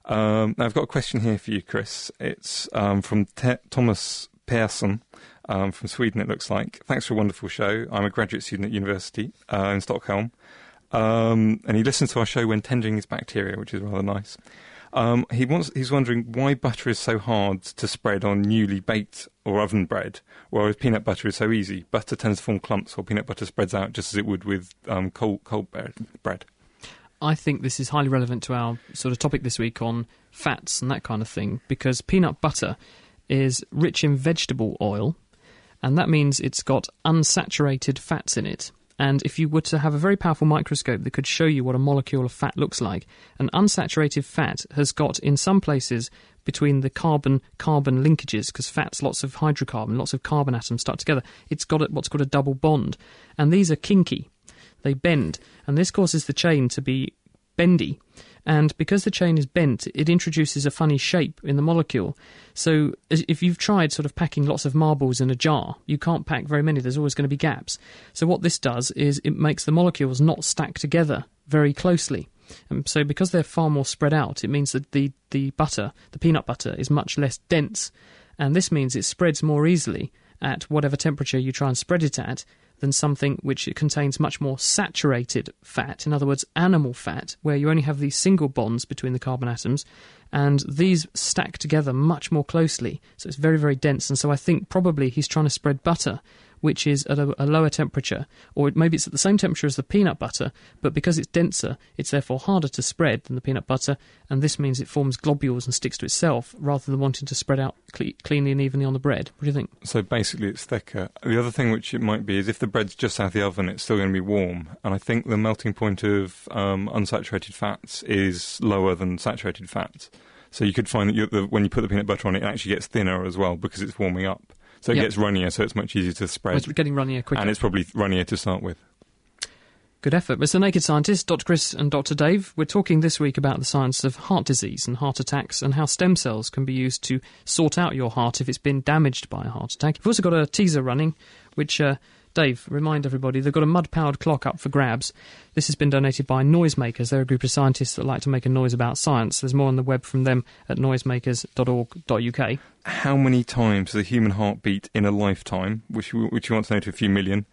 I've got a question here for you, Chris. It's from Thomas Persson from Sweden, it looks like. Thanks for a wonderful show. I'm a graduate student at university in Stockholm. And he listens to our show when tending his bacteria, which is rather nice. He's wondering why butter is so hard to spread on newly baked or oven bread, whereas peanut butter is so easy. Butter tends to form clumps, while peanut butter spreads out just as it would with cold bread. I think this is highly relevant to our sort of topic this week on fats and that kind of thing, because peanut butter is rich in vegetable oil, and that means it's got unsaturated fats in it. And if you were to have a very powerful microscope that could show you what a molecule of fat looks like, an unsaturated fat has got, in some places, between the carbon-carbon linkages, because fat's lots of hydrocarbon, lots of carbon atoms stuck together, it's got what's called a double bond. And these are kinky. They bend, and this causes the chain to be bendy. And because the chain is bent, it introduces a funny shape in the molecule. So if you've tried sort of packing lots of marbles in a jar, you can't pack very many. There's always going to be gaps. So what this does is it makes the molecules not stack together very closely. And so because they're far more spread out, it means that the peanut butter, is much less dense. And this means it spreads more easily at whatever temperature you try and spread it at than something which contains much more saturated fat, in other words, animal fat, where you only have these single bonds between the carbon atoms, and these stack together much more closely. So it's very, very dense. And so I think probably he's trying to spread butter, which is at a lower temperature, or maybe it's at the same temperature as the peanut butter, but because it's denser, it's therefore harder to spread than the peanut butter, and this means it forms globules and sticks to itself, rather than wanting to spread out cleanly and evenly on the bread. What do you think? So basically it's thicker. The other thing which it might be is if the bread's just out of the oven, it's still going to be warm, and I think the melting point of unsaturated fats is lower than saturated fats. So you could find that when you put the peanut butter on it, it actually gets thinner as well because it's warming up. So it gets runnier, so it's much easier to spread. It's getting runnier quicker. And it's probably runnier to start with. Good effort. Mr. Naked Scientist, Dr. Chris and Dr. Dave, we're talking this week about the science of heart disease and heart attacks and how stem cells can be used to sort out your heart if it's been damaged by a heart attack. We've also got a teaser running, which, Dave, remind everybody, they've got a mud-powered clock up for grabs. This has been donated by Noisemakers. They're a group of scientists that like to make a noise about science. There's more on the web from them at noisemakers.org.uk. How many times does a human heart beat in a lifetime, which you want to know to a few million?